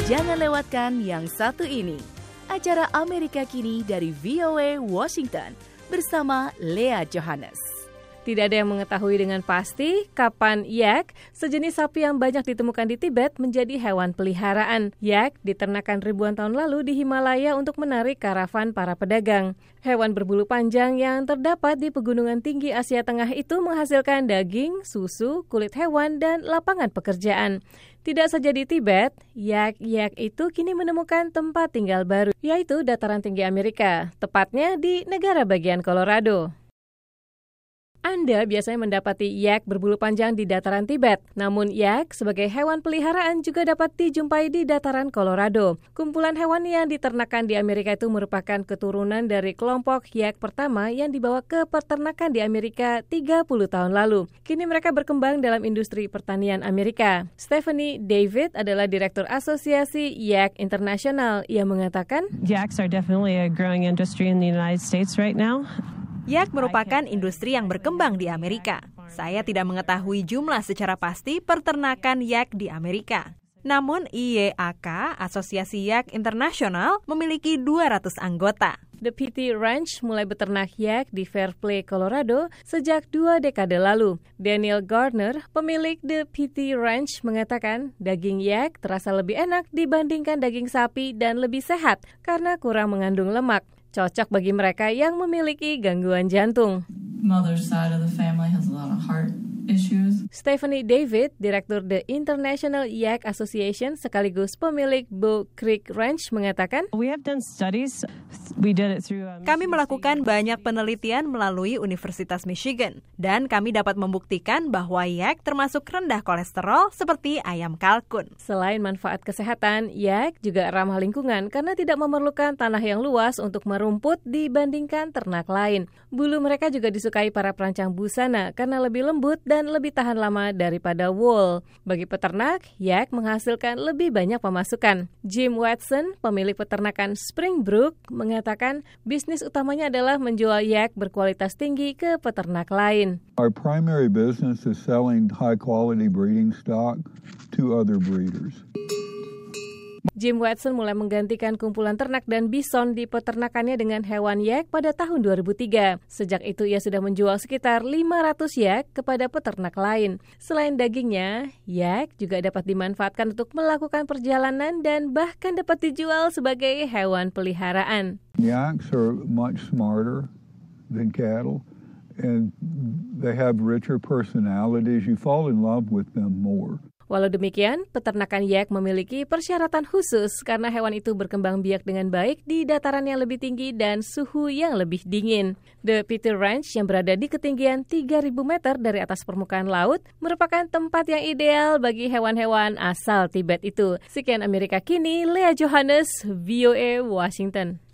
Jangan lewatkan yang satu ini, acara Amerika Kini dari VOA Washington bersama Lea Johannes. Tidak ada yang mengetahui dengan pasti kapan yak, sejenis sapi yang banyak ditemukan di Tibet, menjadi hewan peliharaan. Yak diternakan ribuan tahun lalu di Himalaya untuk menarik karavan para pedagang. Hewan berbulu panjang yang terdapat di pegunungan tinggi Asia Tengah itu menghasilkan daging, susu, kulit hewan, dan lapangan pekerjaan. Tidak saja di Tibet, yak-yak itu kini menemukan tempat tinggal baru, yaitu dataran tinggi Amerika, tepatnya di negara bagian Colorado. Anda biasanya mendapati yak berbulu panjang di dataran Tibet. Namun yak sebagai hewan peliharaan juga dapat dijumpai di dataran Colorado. Kumpulan hewan yang diternakan di Amerika itu merupakan keturunan dari kelompok yak pertama yang dibawa ke peternakan di Amerika 30 tahun lalu. Kini mereka berkembang dalam industri pertanian Amerika. Stephanie David adalah Direktur Asosiasi Yak Internasional. Ia mengatakan, Yaks are definitely a growing industry in the United States right now. Yak merupakan industri yang berkembang di Amerika. Saya tidak mengetahui jumlah secara pasti peternakan yak di Amerika. Namun IYAK, Asosiasi Yak Internasional, memiliki 200 anggota. The PT Ranch mulai beternak yak di Fairplay, Colorado sejak 2 dekade lalu. Daniel Gardner, pemilik The PT Ranch, mengatakan daging yak terasa lebih enak dibandingkan daging sapi dan lebih sehat karena kurang mengandung lemak. Cocok bagi mereka yang memiliki gangguan jantung. Mother's side of the family has a lot of heart issues. Stephanie David, Direktur The International Yak Association sekaligus pemilik Bow Creek Ranch, mengatakan, We have done studies. We did it through Kami melakukan banyak penelitian melalui Universitas Michigan dan kami dapat membuktikan bahwa yak termasuk rendah kolesterol seperti ayam kalkun. Selain manfaat kesehatan, yak juga ramah lingkungan karena tidak memerlukan tanah yang luas untuk merumput dibandingkan ternak lain. Bulu mereka juga disukai para perancang busana karena lebih lembut dan lebih tahan lama daripada wool. Bagi peternak, yak menghasilkan lebih banyak pemasukan. Jim Watson, pemilik peternakan Springbrook, mengatakan bisnis utamanya adalah menjual yak berkualitas tinggi ke peternak lain. Our primary business is selling high-quality breeding stock to other breeders. Jim Watson mulai menggantikan kumpulan ternak dan bison di peternakannya dengan hewan yak pada tahun 2003. Sejak itu ia sudah menjual sekitar 500 yak kepada peternak lain. Selain dagingnya, yak juga dapat dimanfaatkan untuk melakukan perjalanan dan bahkan dapat dijual sebagai hewan peliharaan. Yaks are much smarter than cattle and they have richer personalities. You fall in love with them more. Walau demikian, peternakan yak memiliki persyaratan khusus karena hewan itu berkembang biak dengan baik di dataran yang lebih tinggi dan suhu yang lebih dingin. The PT Ranch yang berada di ketinggian 3.000 meter dari atas permukaan laut merupakan tempat yang ideal bagi hewan-hewan asal Tibet itu. Sekian Amerika Kini, Lea Johannes, VOA Washington.